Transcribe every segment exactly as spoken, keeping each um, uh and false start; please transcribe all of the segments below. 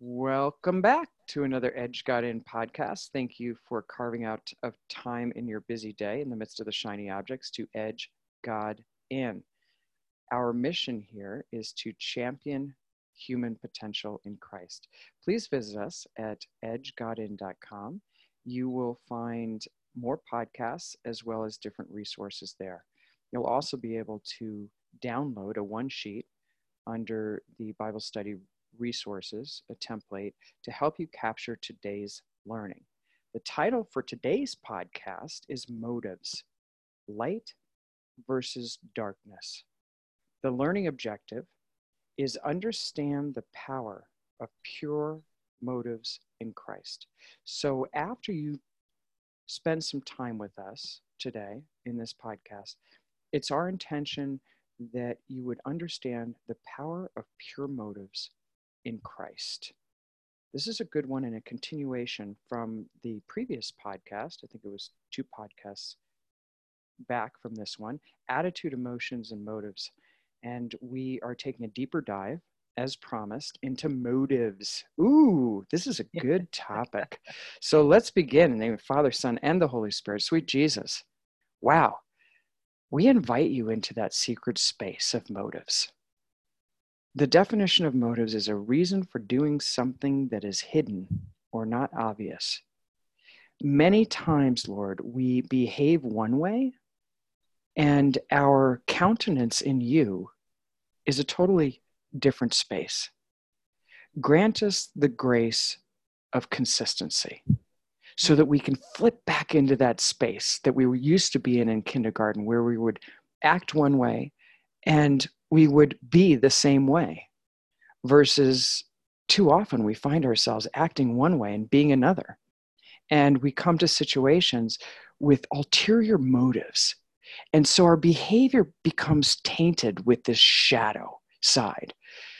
Welcome back to another Edge Got In podcast. Thank you for carving out of time in your busy day in the midst of the shiny objects to Edge God In. Our mission here is to champion human potential in Christ. Please visit us at edge got in dot com. You will find more podcasts as well as different resources there. You'll also be able to download a one sheet under the Bible study resources, a template to help you capture today's learning. The title for today's podcast is Motives, Light versus Darkness. The learning objective is understand the power of pure motives in Christ. So after you spend some time with us today in this podcast, it's our intention that you would understand the power of pure motives in Christ. This is a good one and a continuation from the previous podcast. I think it was two podcasts back from this one, Attitude, Emotions, and Motives. And we are taking a deeper dive, as promised, into motives. Ooh, this is a good topic. So let's begin in the name of Father, Son, and the Holy Spirit. Sweet Jesus. Wow. We invite you into that secret space of motives. The definition of motives is a reason for doing something that is hidden or not obvious. Many times, Lord, we behave one way, and our countenance in you is a totally different space. Grant us the grace of consistency so that we can flip back into that space that we were used to be in in kindergarten, where we would act one way and we would be the same way, versus too often we find ourselves acting one way and being another. And we come to situations with ulterior motives. And so our behavior becomes tainted with this shadow side.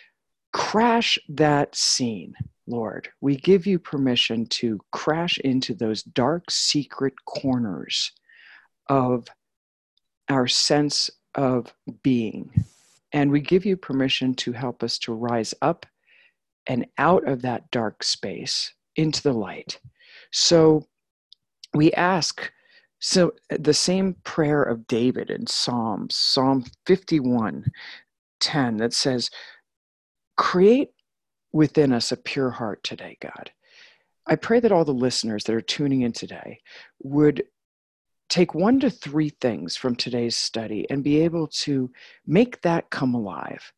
Crash that scene, Lord. We give you permission to crash into those dark, secret corners of our sense of being. And we give you permission to help us to rise up and out of that dark space into the light. So we ask, so the same prayer of David in Psalms, Psalm fifty-one ten, that says, create within us a pure heart today, God. I pray that all the listeners that are tuning in today would take one to three things from today's study and be able to make that come alive.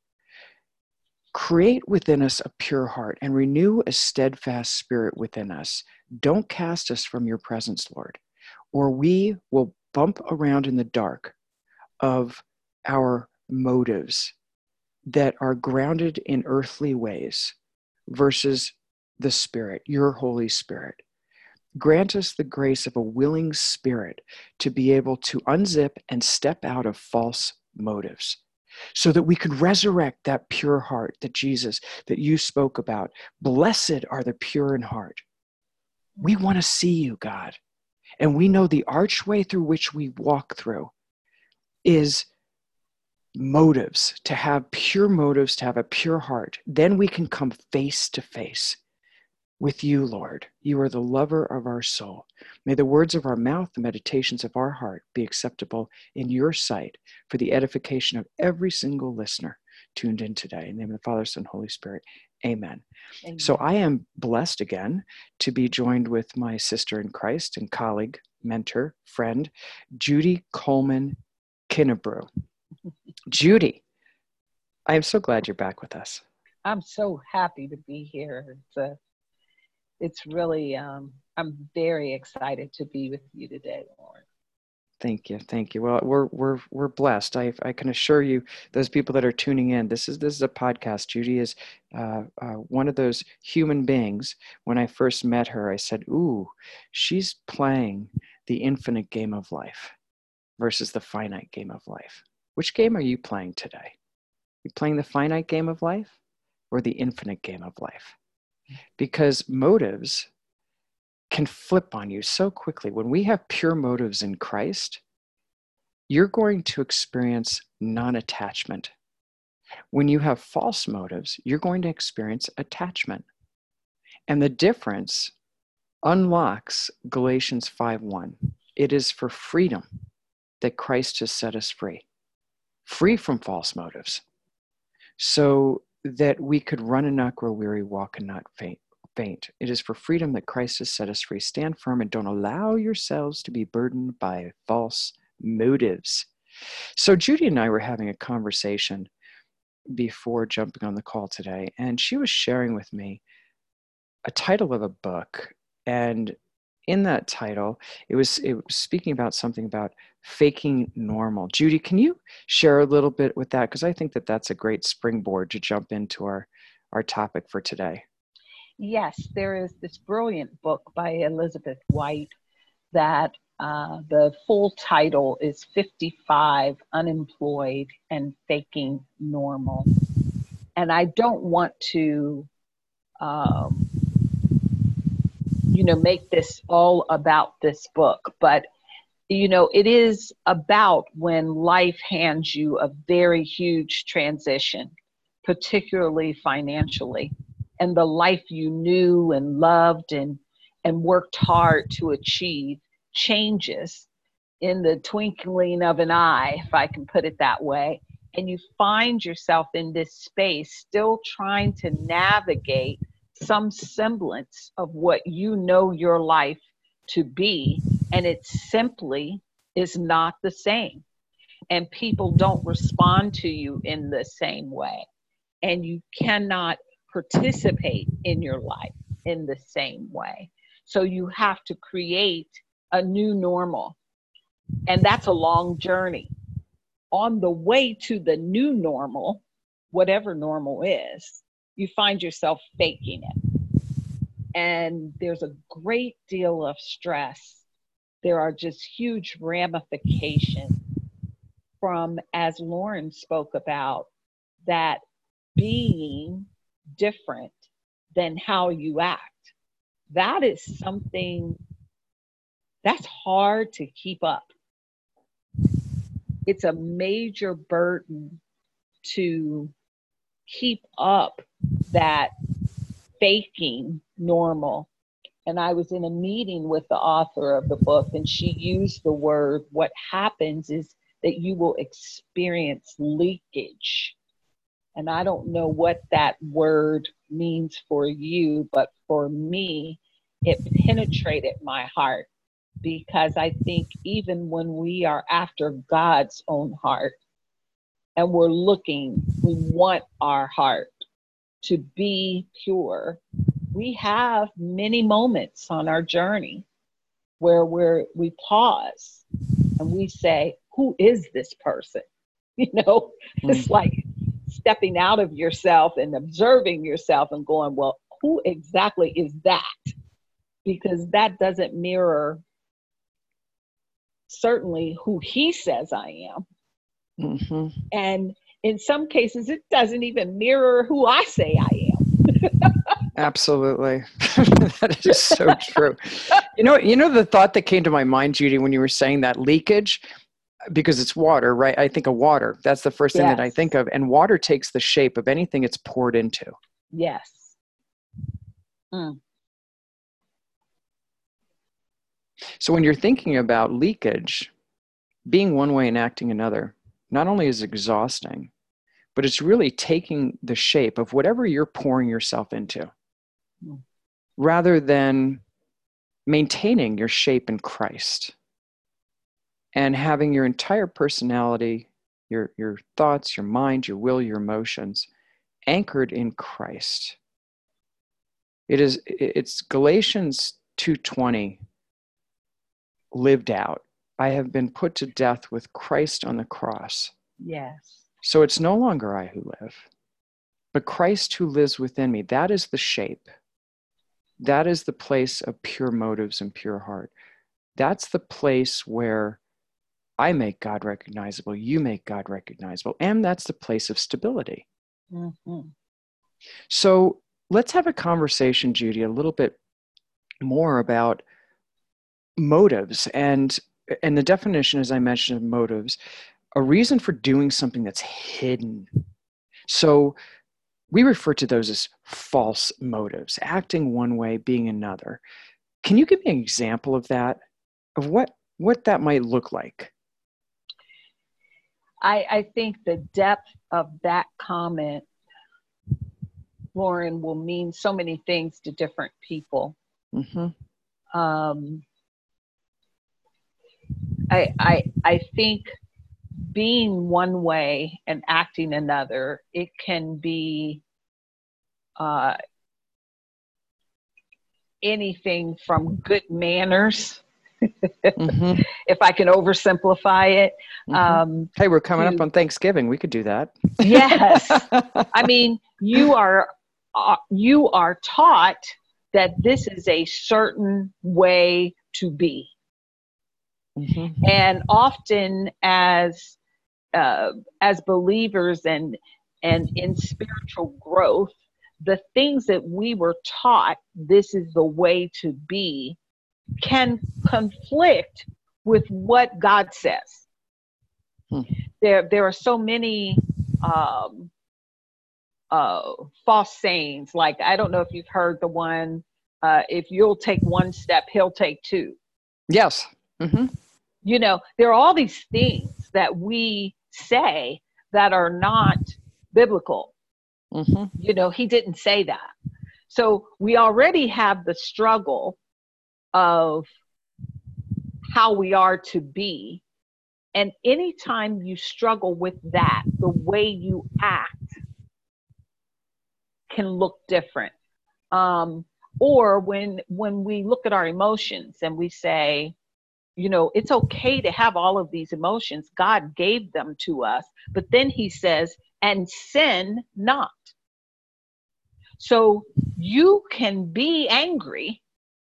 Create within us a pure heart and renew a steadfast spirit within us. Don't cast us from your presence, Lord, or we will bump around in the dark of our motives that are grounded in earthly ways versus the Spirit, your Holy Spirit. Grant us the grace of a willing spirit to be able to unzip and step out of false motives so that we could resurrect that pure heart that Jesus, that you spoke about. Blessed are the pure in heart. We want to see you, God. And we know the archway through which we walk through is motives, to have pure motives, to have a pure heart. Then we can come face to face with you, Lord. You are the lover of our soul. May the words of our mouth, the meditations of our heart be acceptable in your sight for the edification of every single listener tuned in today. In the name of the Father, Son, Holy Spirit. Amen. Amen. So I am blessed again to be joined with my sister in Christ and colleague, mentor, friend, Judy Coleman Kinnebrew. Judy, I am so glad you're back with us. I'm so happy to be here. It's a It's really, um, I'm very excited to be with you today, Lauren. Thank you, thank you. Well, we're we're we're blessed. I I can assure you, those people that are tuning in, this is this is a podcast. Judy is uh, uh, one of those human beings. When I first met her, I said, "Ooh, she's playing the infinite game of life versus the finite game of life. Which game are you playing today? You playing the finite game of life or the infinite game of life?" Because motives can flip on you so quickly. When we have pure motives in Christ, you're going to experience non-attachment. When you have false motives, you're going to experience attachment. And the difference unlocks Galatians five one. It is for freedom that Christ has set us free, free from false motives, so that we could run and not grow weary, walk and not faint. faint. It is for freedom that Christ has set us free. Stand firm and don't allow yourselves to be burdened by false motives. So Judy and I were having a conversation before jumping on the call today, and she was sharing with me a title of a book. And in that title, it was, it was speaking about something about faking normal. Judy, can you share a little bit with that? Because I think that that's a great springboard to jump into our, our topic for today. Yes, there is this brilliant book by Elizabeth White that uh, the full title is fifty-five Unemployed and Faking Normal. And I don't want to, um, you know, make this all about this book, but, you know, it is about when life hands you a very huge transition, particularly financially. And the life you knew and loved and, and worked hard to achieve changes in the twinkling of an eye, if I can put it that way. And you find yourself in this space still trying to navigate some semblance of what you know your life to be. And it simply is not the same. And people don't respond to you in the same way. And you cannot participate in your life in the same way. So you have to create a new normal. And that's a long journey. On the way to the new normal, whatever normal is, you find yourself faking it. And there's a great deal of stress. There are just huge ramifications from, as Lauren spoke about, that being different than how you act. That is something that's hard to keep up. It's a major burden to keep up that faking normal. And I was in a meeting with the author of the book, and she used the word, what happens is that you will experience leakage. And I don't know what that word means for you, but for me, it penetrated my heart, because I think even when we are after God's own heart and we're looking, we want our heart to be pure. We have many moments on our journey where we're, we pause and we say, who is this person? You know, mm-hmm. It's like stepping out of yourself and observing yourself and going, well, who exactly is that? Because that doesn't mirror certainly who he says I am. Mm-hmm. And in some cases, it doesn't even mirror who I say I am. Absolutely. That is so true. You know, you know, the thought that came to my mind, Judy, when you were saying that leakage, because it's water, right? I think of water. That's the first thing yes. that I think of. And water takes the shape of anything it's poured into. Yes. Mm. So when you're thinking about leakage, being one way and acting another, not only is exhausting, but it's really taking the shape of whatever you're pouring yourself into, mm. rather than maintaining your shape in Christ and having your entire personality, your, your thoughts, your mind, your will, your emotions anchored in Christ. It is, it's Galatians two twenty lived out. I have been put to death with Christ on the cross. Yes. So it's no longer I who live, but Christ who lives within me. That is the shape. That is the place of pure motives and pure heart. That's the place where I make God recognizable, you make God recognizable, and that's the place of stability. Mm-hmm. So let's have a conversation, Judy, a little bit more about motives and and the definition, as I mentioned, of motives, a reason for doing something that's hidden. So we refer to those as false motives, acting one way, being another. Can you give me an example of that, of what, what that might look like? I, I think the depth of that comment, Lauren, will mean so many things to different people. Mm-hmm. Um, I, I, I think being one way and acting another, it can be uh, anything from good manners, mm-hmm. if I can oversimplify it. Mm-hmm. Um, hey, we're coming to, up on Thanksgiving. We could do that. Yes. I mean, you are uh, you are taught that this is a certain way to be. Mm-hmm. And often as uh, as believers and and in spiritual growth, the things that we were taught this is the way to be can conflict with what God says. Hmm. There, there are so many um, uh, false sayings. Like, I don't know if you've heard the one, uh, if you'll take one step, he'll take two. Yes. Mm-hmm. You know, there are all these things that we say that are not biblical. Mm-hmm. You know, he didn't say that. So we already have the struggle of how we are to be. And anytime you struggle with that, the way you act can look different. Um, or when when we look at our emotions and we say, you know, it's okay to have all of these emotions. God gave them to us. But then he says, and sin not. So you can be angry.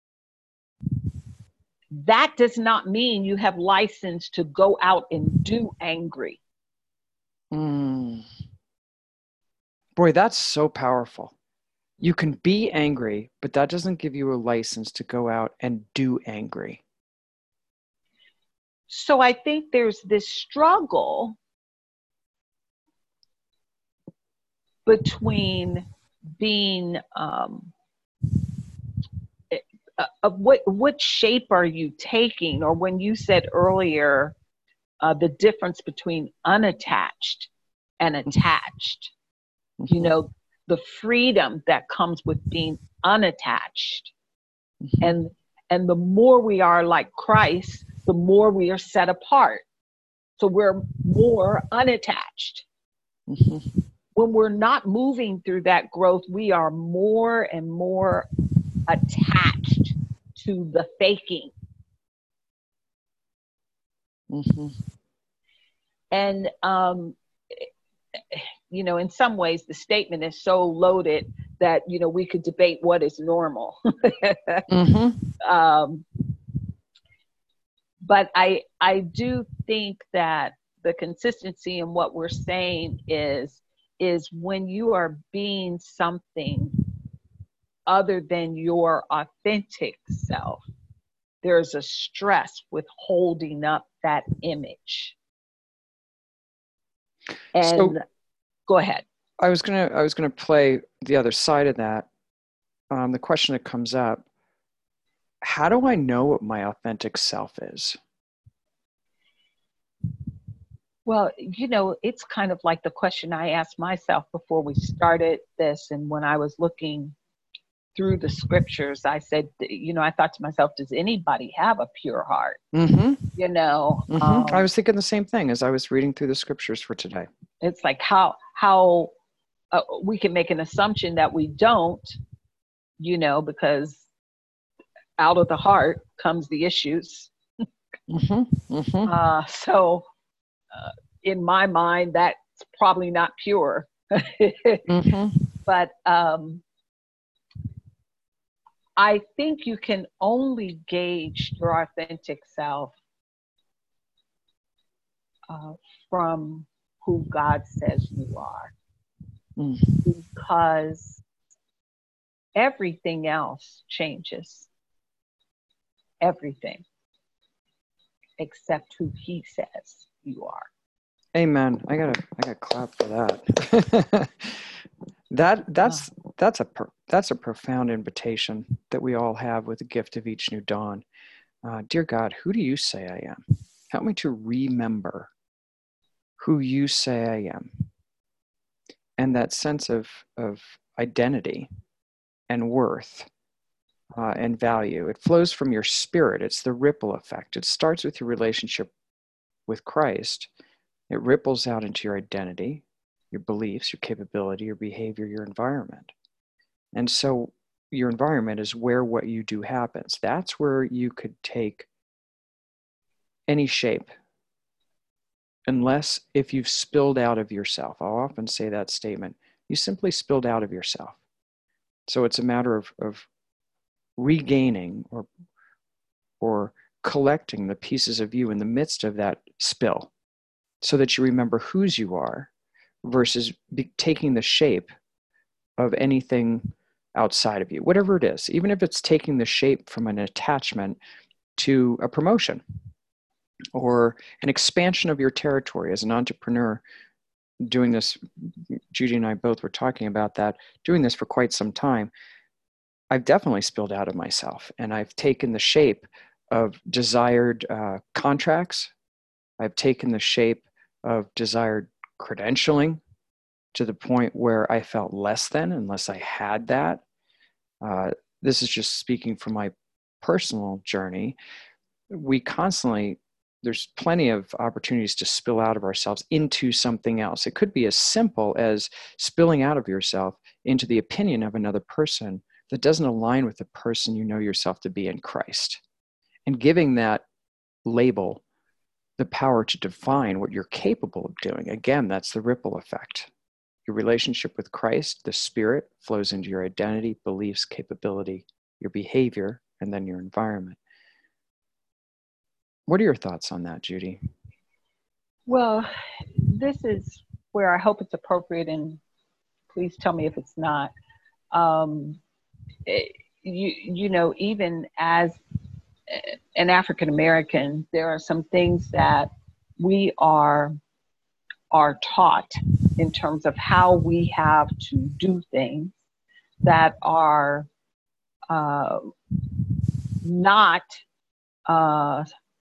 That does not mean you have license to go out and do angry. Mm. Boy, that's so powerful. You can be angry, but that doesn't give you a license to go out and do angry. So I think there's this struggle between being um, of what what shape are you taking, or when you said earlier uh, the difference between unattached and attached. Mm-hmm. You know, the freedom that comes with being unattached, mm-hmm. and and the more we are like Christ, the more we are set apart. So we're more unattached. Mm-hmm. When we're not moving through that growth, we are more and more attached to the faking. Mm-hmm. And, um, you know, in some ways, the statement is so loaded that, you know, we could debate what is normal. Mm-hmm. um, but I, I do think that the consistency in what we're saying is, is when you are being something other than your authentic self, there's a stress with holding up that image. And so, go ahead. I was gonna I was gonna play the other side of that. Um, the question that comes up: how do I know what my authentic self is? Well, you know, it's kind of like the question I asked myself before we started this, and when I was looking through the scriptures, I said, you know, I thought to myself, does anybody have a pure heart? Mm-hmm. You know, mm-hmm. um, I was thinking the same thing as I was reading through the scriptures for today. It's like how how uh, we can make an assumption that we don't, you know, because out of the heart comes the issues. Mm-hmm. Mm-hmm. Uh, so uh, in my mind, that's probably not pure. Mm-hmm. But um, I think you can only gauge your authentic self uh, from who God says you are. Mm-hmm. Because everything else changes. Everything. Except who he says you are. Amen. I gotta I gotta clap for that. That that's that's a per, that's a profound invitation that we all have with the gift of each new dawn. Uh, dear God, who do you say I am? Help me to remember who you say I am, and that sense of of identity and worth uh, and value. It flows from your spirit. It's the ripple effect. It starts with your relationship with Christ. It ripples out into your identity, your beliefs, your capability, your behavior, your environment. And so your environment is where what you do happens. That's where you could take any shape, unless if you've spilled out of yourself. I'll often say that statement. You simply spilled out of yourself. So it's a matter of, of regaining or, or collecting the pieces of you in the midst of that spill so that you remember whose you are versus be, taking the shape of anything outside of you, whatever it is, even if it's taking the shape from an attachment to a promotion or an expansion of your territory as an entrepreneur. Doing this, Judy and I both were talking about that, doing this for quite some time. I've definitely spilled out of myself, and I've taken the shape of desired uh, contracts. I've taken the shape of desired credentialing to the point where I felt less than unless I had that. Uh, this is just speaking from my personal journey. We constantly, there's plenty of opportunities to spill out of ourselves into something else. It could be as simple as spilling out of yourself into the opinion of another person that doesn't align with the person you know yourself to be in Christ, and giving that label the power to define what you're capable of doing. Again, that's the ripple effect. Your relationship with Christ, the Spirit, flows into your identity, beliefs, capability, your behavior, and then your environment. What are your thoughts on that, Judy? Well, this is where I hope it's appropriate, and please tell me if it's not. Um, it, you, you know, even as an African American, there are some things that we are are taught in terms of how we have to do things that are uh, not uh,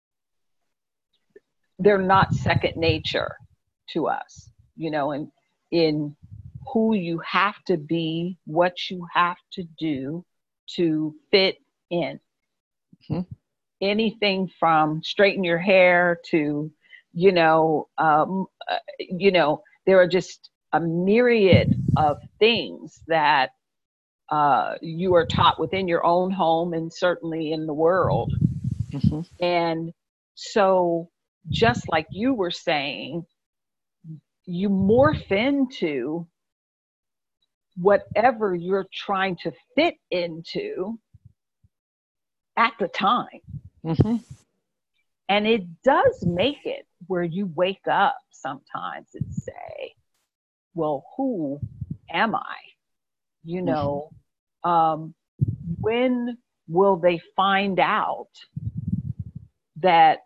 they're not second nature to us, you know, and in who you have to be, what you have to do to fit in. Mm-hmm. Anything from straighten your hair to, you know, um, uh, you know, there are just a myriad of things that uh, you are taught within your own home and certainly in the world. Mm-hmm. And so, just like you were saying, you morph into whatever you're trying to fit into at the time. Mm-hmm. And it does make it where you wake up sometimes and say, well, who am I? You know, mm-hmm. um, when will they find out that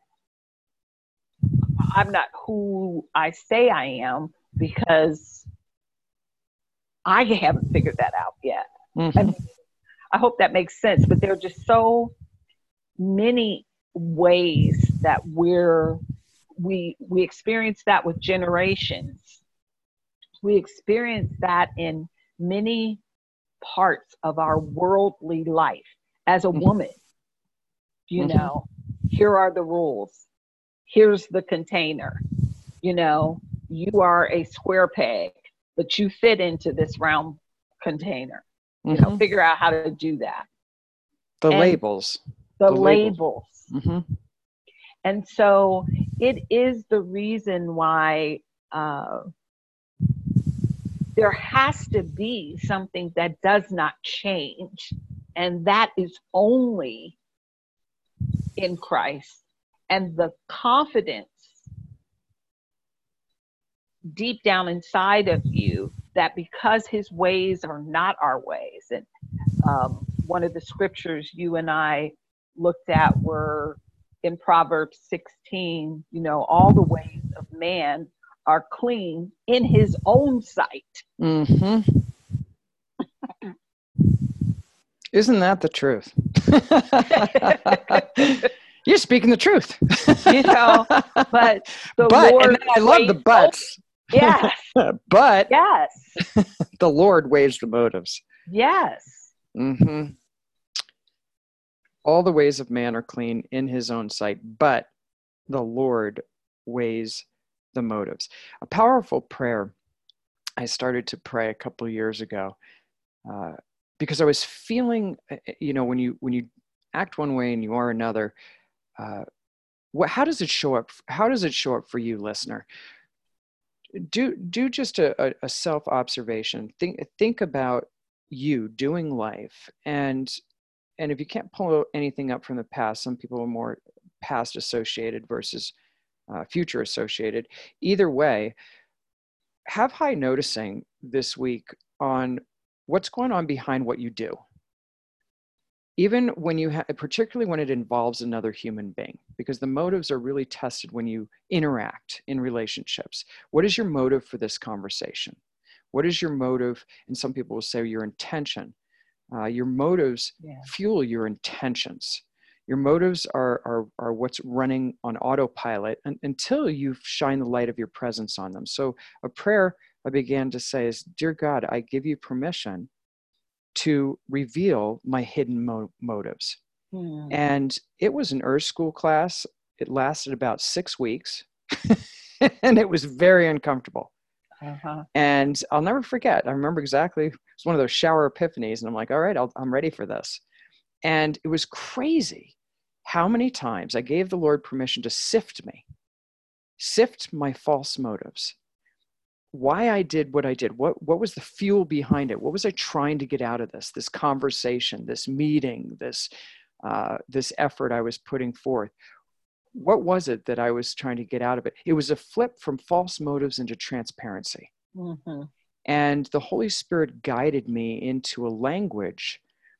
I'm not who I say I am, because I haven't figured that out yet. Mm-hmm. I mean, I hope that makes sense, but there are just so many ways that we're, we, we experience that with generations. We experience that in many parts of our worldly life. As a woman, you mm-hmm. know, here are the rules. Here's the container. You know, you are a square peg, but you fit into this round container. Mm-hmm. You know, figure out how to do that. The and labels. The, the labels. labels. Mm-hmm. And so it is the reason why uh, there has to be something that does not change. And that is only in Christ. And the confidence deep down inside of you that because his ways are not our ways. And um, one of the scriptures you and I looked at were in Proverbs sixteen, you know, all the ways of man are clean in his own sight. Mm-hmm. Isn't that the truth? You're speaking the truth. You know, but the but, Lord and then I love the weighs buts. Yes. But Yes. the Lord weighs the motives. Yes. Mm-hmm. All the ways of man are clean in his own sight, but the Lord weighs the motives. A powerful prayer I started to pray a couple of years ago uh, because I was feeling, you know, when you when you act one way and you are another, uh, what, how does it show up? How does it show up for you, listener? Do do just a, a self observation. Think think about you doing life, and and if you can't pull anything up from the past, some people are more past associated versus uh, future associated. Either way, have high noticing this week on what's going on behind what you do. Even when you have, particularly when it involves another human being, because the motives are really tested when you interact in relationships. What is your motive for this conversation? What is your motive? And some people will say your intention. Uh, your motives yeah. fuel your intentions. Your motives are, are, are what's running on autopilot un, until you shine the light of your presence on them. So a prayer I began to say is, Dear God, I give you permission to reveal my hidden mo- motives. Hmm. And it was an Earth School class. It lasted about six weeks and it was very uncomfortable. Uh-huh. And I'll never forget. I remember exactly, it was one of those shower epiphanies. And I'm like, all right, I'll, I'm ready for this. And it was crazy how many times I gave the Lord permission to sift me, sift my false motives, why I did what I did. What, what was the fuel behind it? What was I trying to get out of this, this conversation, this meeting, this, uh, this effort I was putting forth? What was it that I was trying to get out of it? It was a flip from false motives into transparency. Mm-hmm. And the Holy Spirit guided me into a language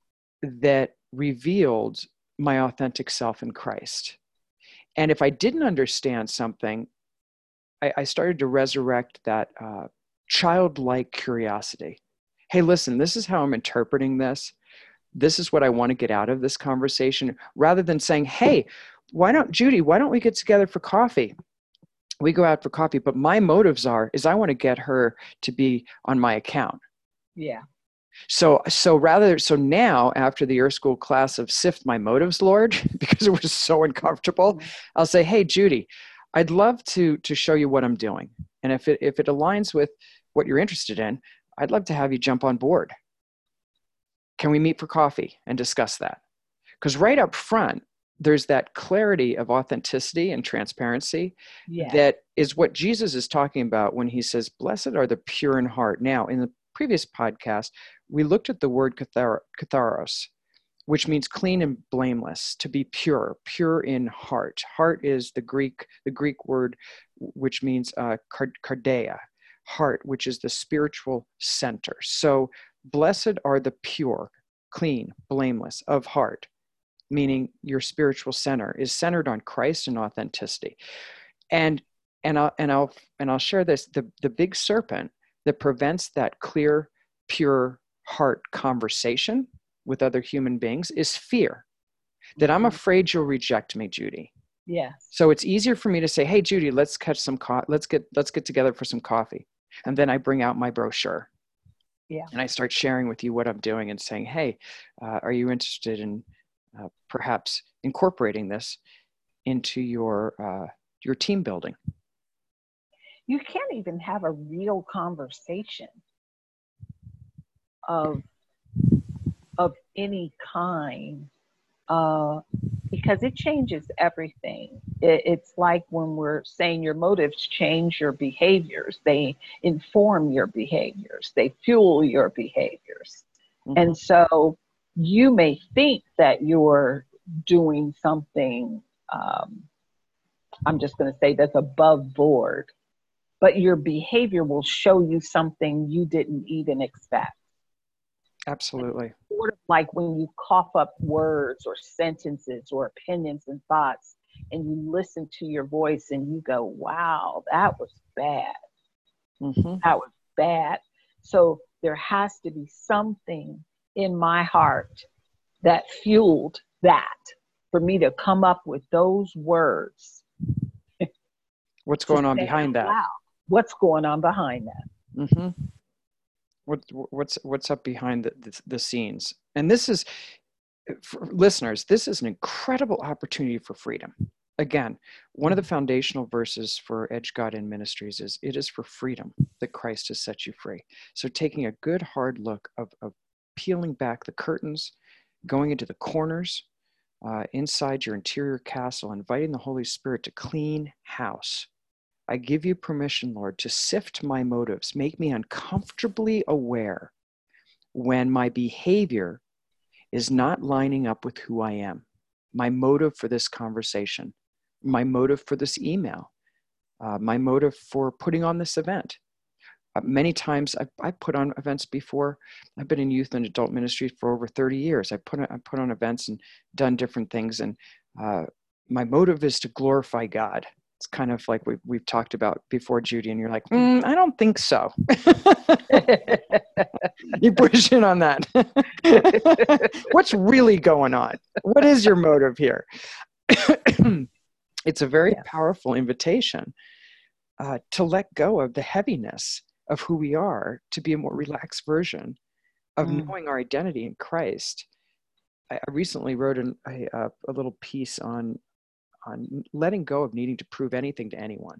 that revealed my authentic self in Christ. And if I didn't understand something, I, I started to resurrect that uh, childlike curiosity. Hey, listen, this is how I'm interpreting this. This is what I want to get out of this conversation, rather than saying, hey, why don't, Judy, why don't we get together for coffee? We go out for coffee, but my motives are, is I want to get her to be on my account. Yeah. So, so rather, so now after the Earth School class of Sift My Motives, Lord, because it was so uncomfortable, mm-hmm. I'll say, hey, Judy, I'd love to, to show you what I'm doing. And if it, if it aligns with what you're interested in, I'd love to have you jump on board. Can we meet for coffee and discuss that? Because right up front, there's that clarity of authenticity and transparency. Yes. That is what Jesus is talking about when he says, blessed are the pure in heart. Now, in the previous podcast, we looked at the word kathar- katharos, which means clean and blameless, to be pure, pure in heart. Heart is the Greek, the Greek word, which means uh, kardeia, heart, which is the spiritual center. So blessed are the pure, clean, blameless of heart, meaning your spiritual center is centered on Christ and authenticity. And and I'll and I'll and I'll share this. The, the big serpent that prevents that clear, pure heart conversation with other human beings is fear. That mm-hmm. I'm afraid you'll reject me, Judy. Yes. So it's easier for me to say, hey, Judy, let's catch some co- let's get let's get together for some coffee. And then I bring out my brochure. Yeah. And I start sharing with you what I'm doing and saying, hey, uh, are you interested in uh, perhaps incorporating this into your uh, your team building? You can't even have a real conversation of of any kind uh, because it changes everything. It, it's like when we're saying your motives change your behaviors. They inform your behaviors. They fuel your behaviors. Mm-hmm. And so you may think that you're doing something, um, I'm just going to say that's above board, but your behavior will show you something you didn't even expect. Absolutely. It's sort of like when you cough up words or sentences or opinions and thoughts, and you listen to your voice and you go, wow, that was bad. Mm-hmm. That was bad. So there has to be something in my heart that fueled that for me to come up with those words. What's going on behind that? Wow, what's going on behind that? Mm-hmm. What what's what's up behind the, the the scenes? And this is, for listeners, this is an incredible opportunity for freedom. Again, one of the foundational verses for Edge God In Ministries is, it is for freedom that Christ has set you free. So taking a good hard look of, of peeling back the curtains, going into the corners, uh, inside your interior castle, inviting the Holy Spirit to clean house. I give you permission, Lord, to sift my motives, make me uncomfortably aware when my behavior is not lining up with who I am, my motive for this conversation, my motive for this email, uh, my motive for putting on this event. Uh, many times I've, I've put on events before. I've been in youth and adult ministry for over thirty years. I put on, I put on events and done different things. And uh, my motive is to glorify God. It's kind of like we've, we've talked about before, Judy, and you're like, mm, I don't think so. You push in on that. What's really going on? What is your motive here? It's a very Yeah. powerful invitation uh, to let go of the heaviness of who we are, to be a more relaxed version of Mm. knowing our identity in Christ. I, I recently wrote an, a, a little piece on on letting go of needing to prove anything to anyone.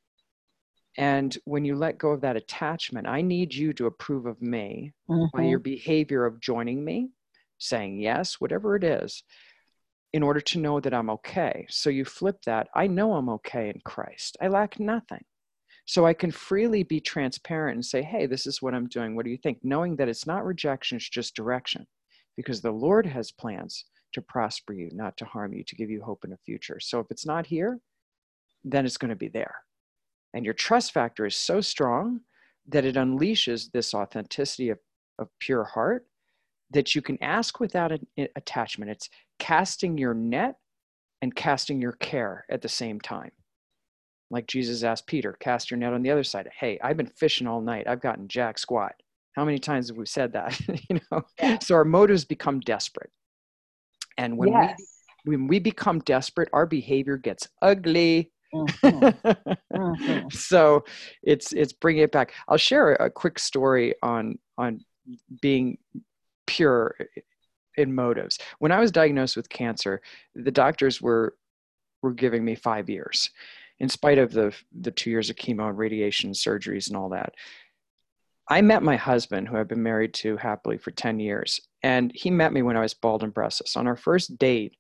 And when you let go of that attachment, I need you to approve of me Mm-hmm. by your behavior of joining me, saying yes, whatever it is, in order to know that I'm okay. So you flip that. I know I'm okay in Christ. I lack nothing. So I can freely be transparent and say, hey, this is what I'm doing. What do you think? Knowing that it's not rejection, it's just direction. Because the Lord has plans to prosper you, not to harm you, to give you hope in a future. So if it's not here, then it's going to be there. And your trust factor is so strong that it unleashes this authenticity of, of pure heart that you can ask without an attachment. It's casting your net and casting your care at the same time. Like Jesus asked Peter, cast your net on the other side. Hey, I've been fishing all night. I've gotten jack squat. How many times have we said that? you know, Yeah. So our motives become desperate. And when Yes. we when we become desperate, our behavior gets ugly. Mm-hmm. Mm-hmm. So it's it's bringing it back. I'll share a, a quick story on on being pure in motives. When I was diagnosed with cancer, the doctors were were giving me five years, in spite of the the two years of chemo and radiation surgeries and all that. I met my husband, who I've been married to happily for ten years, and he met me when I was bald and breastless. On our first date,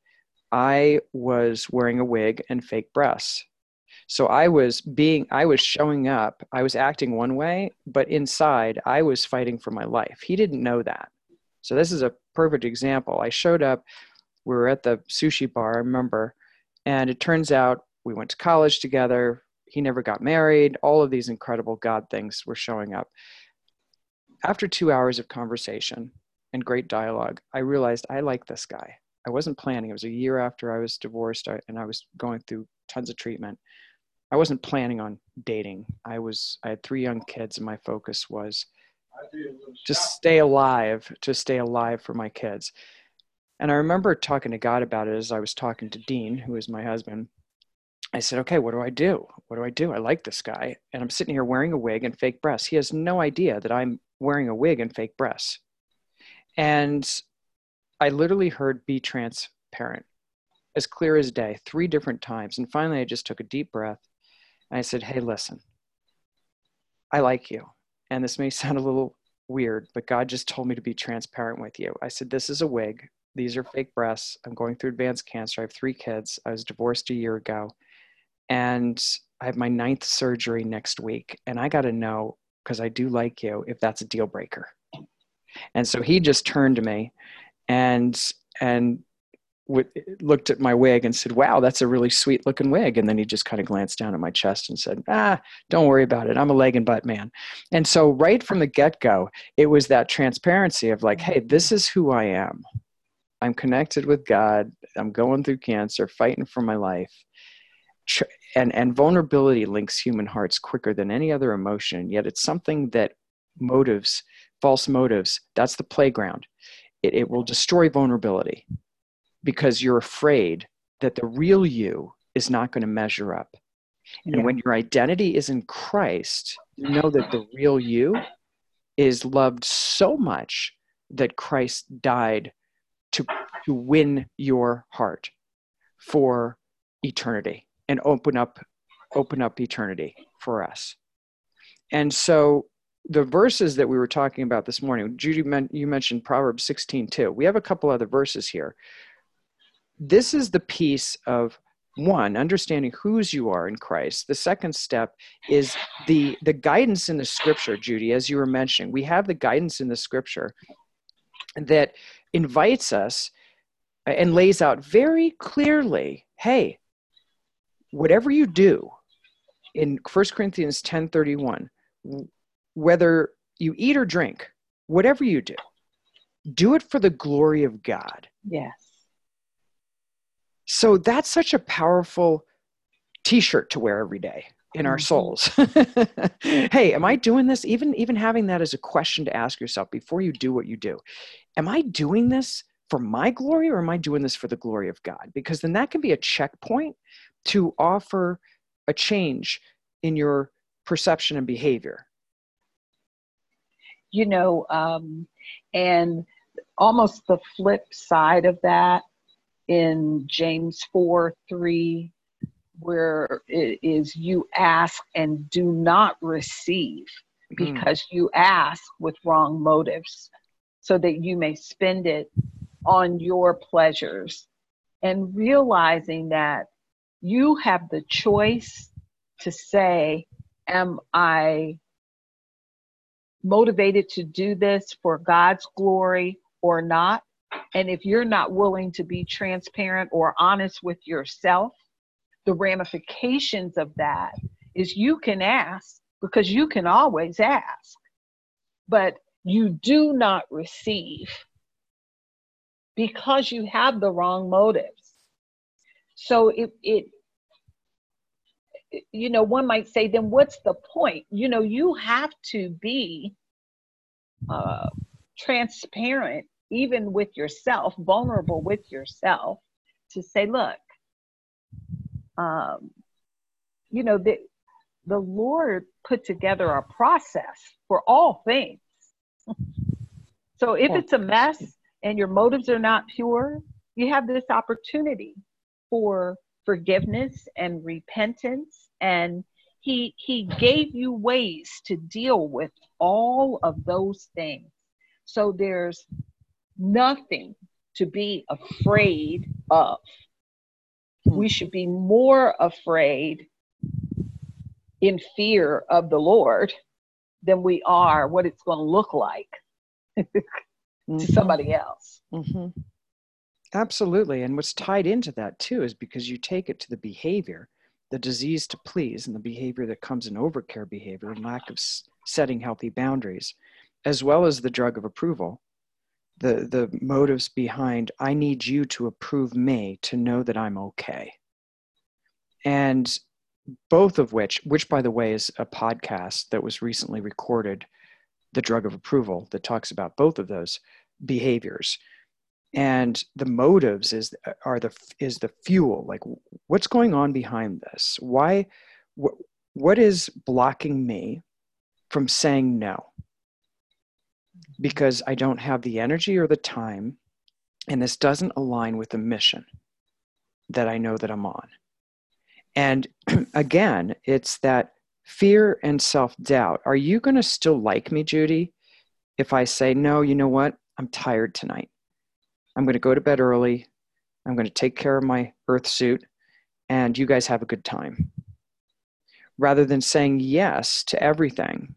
I was wearing a wig and fake breasts. So I was being, I was showing up, I was acting one way, but inside I was fighting for my life. He didn't know that. So this is a perfect example. I showed up, we were at the sushi bar, I remember, and it turns out we went to college together. He never got married. All of these incredible God things were showing up. After two hours of conversation and great dialogue, I realized I like this guy. I wasn't planning. It was a year after I was divorced and I was going through tons of treatment. I wasn't planning on dating. I was, I had three young kids and my focus was to stay alive, to stay alive for my kids. And I remember talking to God about it as I was talking to Dean, who is my husband. I said, okay, what do I do? What do I do? I like this guy. And I'm sitting here wearing a wig and fake breasts. He has no idea that I'm wearing a wig and fake breasts. And I literally heard be transparent, as clear as day, three different times. And finally, I just took a deep breath. And I said, hey, listen, I like you. And this may sound a little weird, but God just told me to be transparent with you. I said, this is a wig. These are fake breasts. I'm going through advanced cancer. I have three kids. I was divorced a year ago. And I have my ninth surgery next week. And I got to know, because I do like you, if that's a deal breaker. And so he just turned to me and and w- looked at my wig and said, wow, that's a really sweet looking wig. And then he just kind of glanced down at my chest and said, ah, don't worry about it. I'm a leg and butt man. And so right from the get-go, it was that transparency of like, hey, this is who I am. I'm connected with God. I'm going through cancer, fighting for my life. And, and vulnerability links human hearts quicker than any other emotion. Yet it's something that motives, false motives, that's the playground. it, it will destroy vulnerability because you're afraid that the real you is not going to measure up. And Yeah. when your identity is in Christ, you know that the real you is loved so much that Christ died to, to win your heart for eternity and open up, open up eternity for us. And so the verses that we were talking about this morning, Judy, you mentioned Proverbs sixteen two. We have a couple other verses here. This is the piece of, one, understanding whose you are in Christ. The second step is the, the guidance in the scripture, Judy, as you were mentioning. We have the guidance in the scripture that invites us and lays out very clearly, hey, whatever you do, in First Corinthians ten thirty-one, whether you eat or drink, whatever you do, do it for the glory of God. Yes. So that's such a powerful t-shirt to wear every day in our souls. Hey, am I doing this? Even, even having that as a question to ask yourself before you do what you do. Am I doing this for my glory or am I doing this for the glory of God? Because then that can be a checkpoint to offer a change in your perception and behavior. You know, um, and almost the flip side of that in James four three, where it is you ask and do not receive because mm. you ask with wrong motives so that you may spend it on your pleasures, and realizing that you have the choice to say, am I motivated to do this for God's glory or not? And if you're not willing to be transparent or honest with yourself, the ramifications of that is you can ask, because you can always ask, but you do not receive because you have the wrong motives. So it, it, you know, one might say, then what's the point? You know, you have to be uh, transparent, even with yourself, vulnerable with yourself, to say, look, um, you know, the, the Lord put together a process for all things. So if it's a mess and your motives are not pure, you have this opportunity for forgiveness and repentance. And he, he gave you ways to deal with all of those things. So there's nothing to be afraid of. We should be more afraid in fear of the Lord than we are what it's going to look like to mm-hmm. somebody else. Mm-hmm. Absolutely. And what's tied into that too is because you take it to the behavior, the disease to please, and the behavior that comes in overcare behavior and lack of s- setting healthy boundaries, as well as the drug of approval, the, the motives behind, I need you to approve me to know that I'm okay. And both of which, which by the way is a podcast that was recently recorded, The Drug of Approval, that talks about both of those behaviors. And the motives is are the is the fuel. Like, what's going on behind this? Why? What what is blocking me from saying no? Because I don't have the energy or the time, and this doesn't align with the mission that I know that I'm on. And again, it's that fear and self-doubt. Are you going to still like me, Judy, if I say, no, you know what? I'm tired tonight. I'm going to go to bed early. I'm going to take care of my earth suit, and you guys have a good time. Rather than saying yes to everything.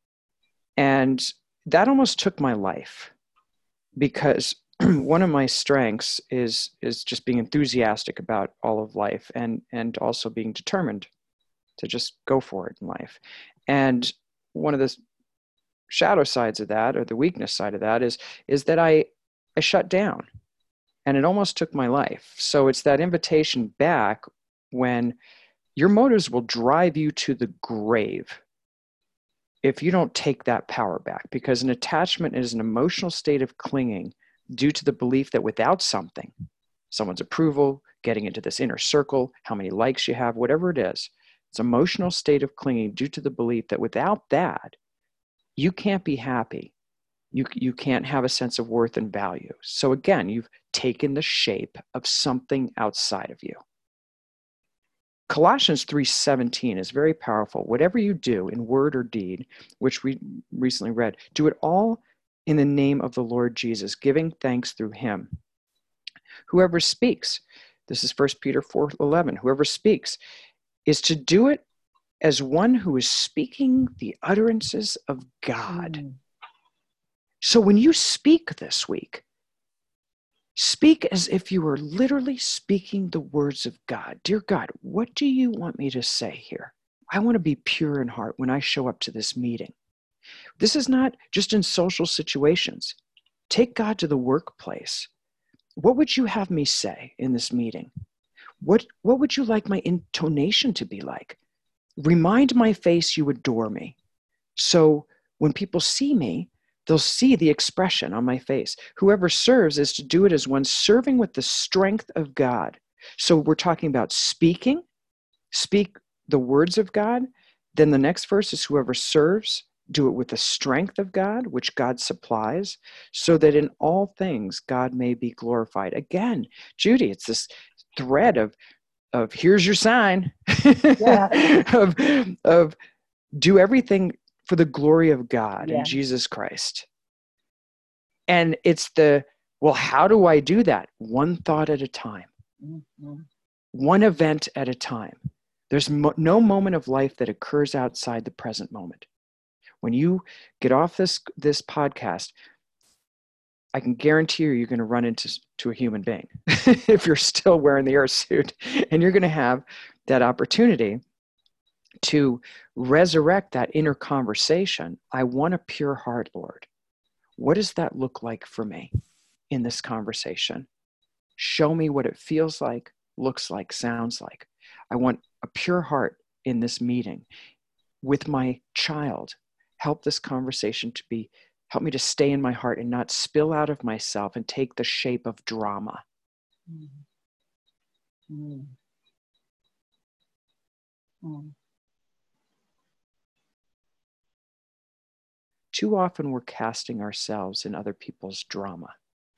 And that almost took my life, because one of my strengths is is just being enthusiastic about all of life, and and also being determined to just go for it in life. And one of the shadow sides of that, or the weakness side of that, is is that I I shut down, and it almost took my life. So it's that invitation back, when your motives will drive you to the grave if you don't take that power back, because an attachment is an emotional state of clinging due to the belief that without something, someone's approval, getting into this inner circle, how many likes you have, whatever it is, it's an emotional state of clinging due to the belief that without that, you can't be happy. You, you can't have a sense of worth and value. So again, you've taken the shape of something outside of you. Colossians three seventeen is very powerful. Whatever you do in word or deed, which we recently read, do it all in the name of the Lord Jesus, giving thanks through him. Whoever speaks, this is First Peter four eleven, whoever speaks is to do it as one who is speaking the utterances of God. Mm. So when you speak this week, speak as if you were literally speaking the words of God. Dear God, what do you want me to say here? I want to be pure in heart when I show up to this meeting. This is not just in social situations. Take God to the workplace. What would you have me say in this meeting? What, what would you like my intonation to be like? Remind my face you adore me. So when people see me, they'll see the expression on my face. Whoever serves is to do it as one serving with the strength of God. So we're talking about speaking, speak the words of God. Then the next verse is whoever serves, do it with the strength of God, which God supplies, so that in all things God may be glorified. Again, Judy, it's this thread of, of here's your sign, yeah. of, of do everything for the glory of God yeah. and Jesus Christ. And it's the, well, how do I do that? One thought at a time, mm-hmm. one event at a time. There's mo- no moment of life that occurs outside the present moment. When you get off this, this podcast, I can guarantee you you're going to run into to a human being if you're still wearing the earth suit, and you're going to have that opportunity to resurrect that inner conversation. I want a pure heart, Lord. What does that look like for me in this conversation? Show me what it feels like, looks like, sounds like. I want a pure heart in this meeting with my child. Help this conversation to be, help me to stay in my heart and not spill out of myself and take the shape of drama. Mm. Mm. Mm. Too often we're casting ourselves in other people's drama.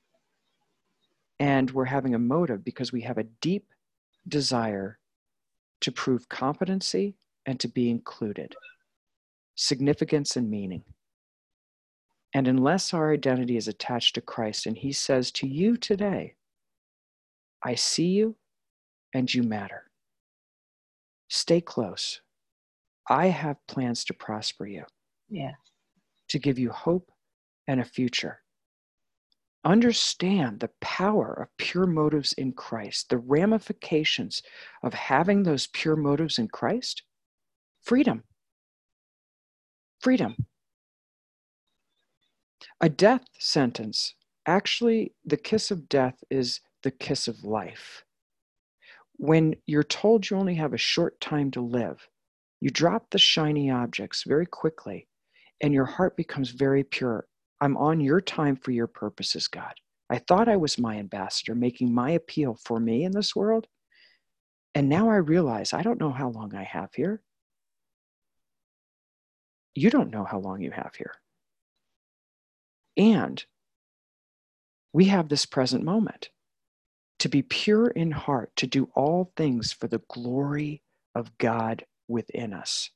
And we're having a motive because we have a deep desire to prove competency and to be included, significance and meaning. And unless our identity is attached to Christ and he says to you today, I see you and you matter. Stay close. I have plans to prosper you. Yeah. To give you hope and a future. Understand the power of pure motives in Christ, the ramifications of having those pure motives in Christ. Freedom. Freedom. A death sentence, actually, the kiss of death is the kiss of life. When you're told you only have a short time to live, you drop the shiny objects very quickly, and your heart becomes very pure. I'm on your time for your purposes, God. I thought I was my ambassador, making my appeal for me in this world. And now I realize I don't know how long I have here. You don't know how long you have here. And we have this present moment to be pure in heart, to do all things for the glory of God within us.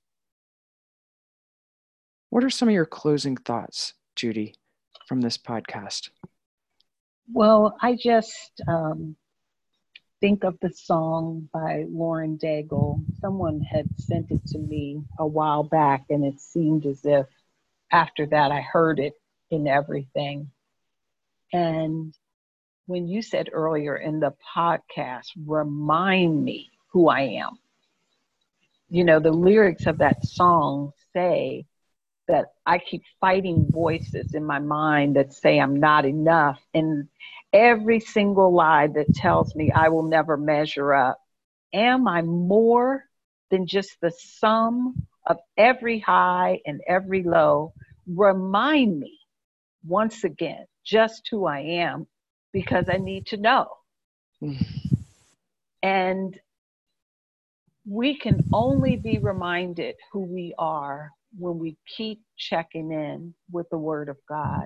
What are some of your closing thoughts, Judy, from this podcast? Well, I just um, think of the song by Lauren Daigle. Someone had sent it to me a while back, and it seemed as if after that I heard it in everything. And when you said earlier in the podcast, remind me who I am. You know, the lyrics of that song say that I keep fighting voices in my mind that say I'm not enough. And every single lie that tells me I will never measure up. Am I more than just the sum of every high and every low? Remind me once again just who I am because I need to know. Mm. And we can only be reminded who we are when we keep checking in with the Word of God.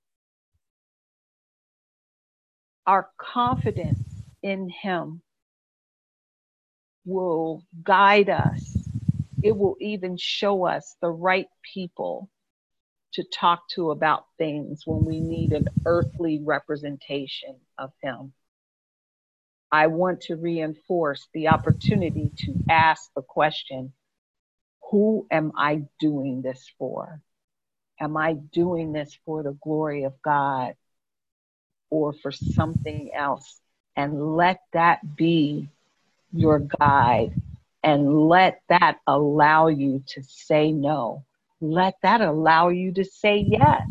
Our confidence in Him will guide us. It will even show us the right people to talk to about things when we need an earthly representation of Him. I want to reinforce the opportunity to ask the question, who am I doing this for? Am I doing this for the glory of God or for something else? And let that be your guide, and let that allow you to say no. Let that allow you to say yes.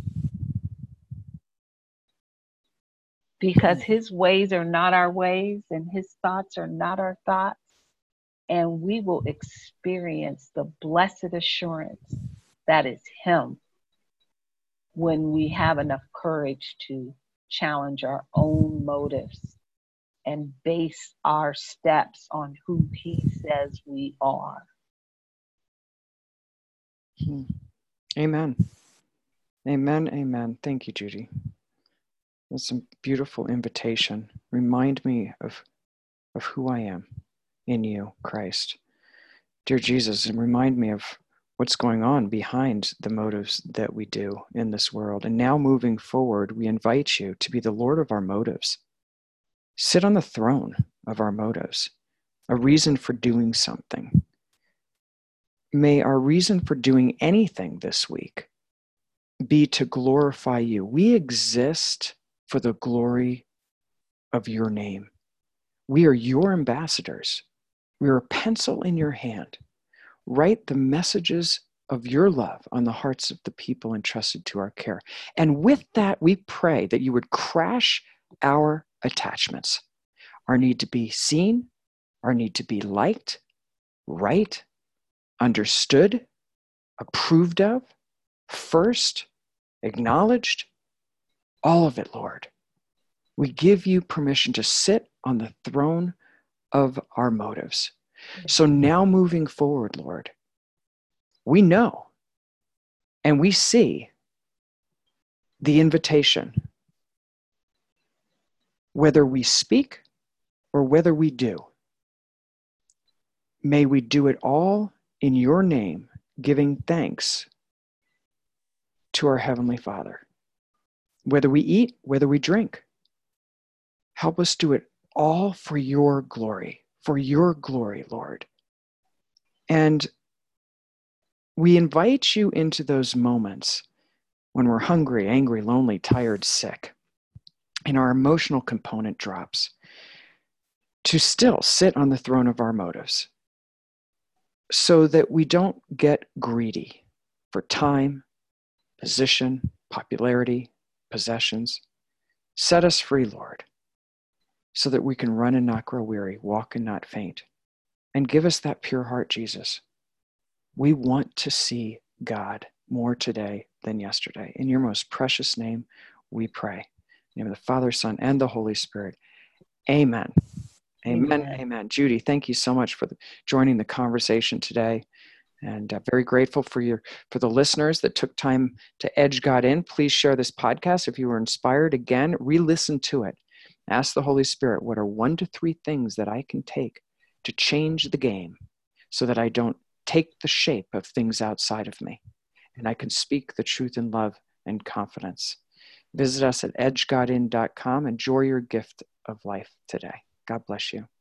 Because His ways are not our ways and His thoughts are not our thoughts. And we will experience the blessed assurance that is Him when we have enough courage to challenge our own motives and base our steps on who He says we are. Amen. Amen. Amen. Thank you, Judy. That's a beautiful invitation. Remind me of, of who I am in you, Christ. Dear Jesus, and remind me of what's going on behind the motives that we do in this world. And now moving forward, we invite you to be the Lord of our motives. Sit on the throne of our motives, a reason for doing something. May our reason for doing anything this week be to glorify you. We exist for the glory of your name. We are your ambassadors. We are a pencil in your hand. Write the messages of your love on the hearts of the people entrusted to our care. And with that, we pray that you would crash our attachments, our need to be seen, our need to be liked, right, understood, approved of, first, acknowledged, all of it, Lord. We give you permission to sit on the throne of our motives. So now moving forward, Lord, we know and we see the invitation, whether we speak or whether we do. May we do it all in your name, giving thanks to our Heavenly Father. Whether we eat, whether we drink, help us do it all for your glory, for your glory, Lord. And we invite you into those moments when we're hungry, angry, lonely, tired, sick, and our emotional component drops, to still sit on the throne of our motives so that we don't get greedy for time, position, popularity, possessions. Set us free, Lord, so that we can run and not grow weary, walk and not faint. And give us that pure heart, Jesus. We want to see God more today than yesterday. In your most precious name, we pray. In the name of the Father, Son, and the Holy Spirit. Amen. Amen. Amen. Amen. Judy, thank you so much for the, joining the conversation today. And uh, very grateful for your for the listeners that took time to edge God in. Please share this podcast if you were inspired. Again, re-listen to it. Ask the Holy Spirit, what are one to three things that I can take to change the game so that I don't take the shape of things outside of me and I can speak the truth in love and confidence. Visit us at edge god in dot com. Enjoy your gift of life today. God bless you.